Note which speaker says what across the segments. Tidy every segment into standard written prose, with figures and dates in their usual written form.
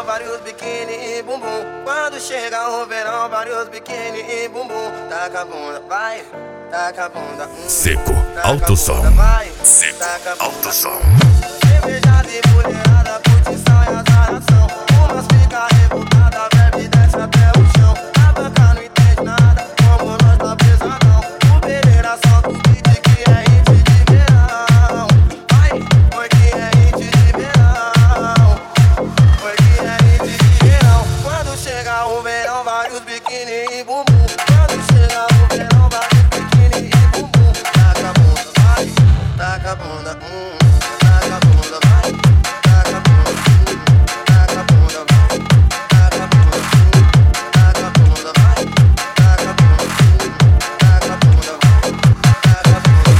Speaker 1: vários biquíni e bumbum. Quando chega o verão, vários biquíni e bumbum. Taca a bunda, vai, taca a bunda.
Speaker 2: Seco, alto som. Seco, alto som.
Speaker 1: Cerveja de mulherada, curtição e azaração. Umas fica revoltada, bebe e desce até o chão. A banca não entende nada, como nós tá pesadão. O Pereira solta o beat que é hit de verão. Vai, porque é hit de verão. Porque é hit de verão. Quando chega o verão, vários biquíni e bumbum. Quando chega o verão, vários biquíni e bumbum. Taca a bunda, vai, taca a bunda, taca a bunda, vai, taca a bunda, taca a bunda, vai, taca a bunda, taca a bunda, vai, taca a bunda, taca a bunda, vai, taca a bunda.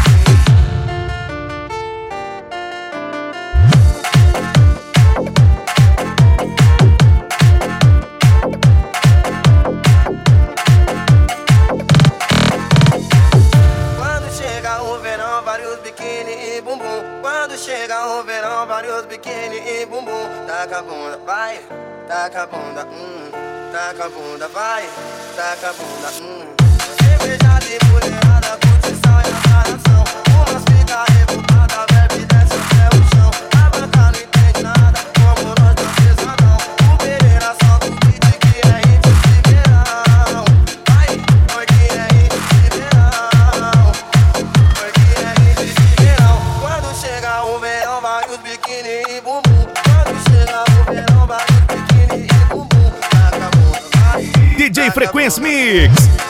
Speaker 1: Quando chega o verão, vários biquíni e bumbum. Quando chega o verão, vários biquíni e bumbum. Taca a bunda, vai, taca a bunda, taca a bunda, vai, taca a bunda, Cerveja de mulherada, curtição e azaração. Umas fica revoltada, bebe e desce até o chão. A banca não entende nada, como nós tá pesadão. O Pereira solta o beat que é hit de verão. Vai, porque é hit de verão. Porque é hit de verão. Quando chega o verão, vários biquíni e bumbum. Quando chega o verão, vários biquíni e bumbum. Taca a bunda, vai.
Speaker 2: DJ Frequência Mix.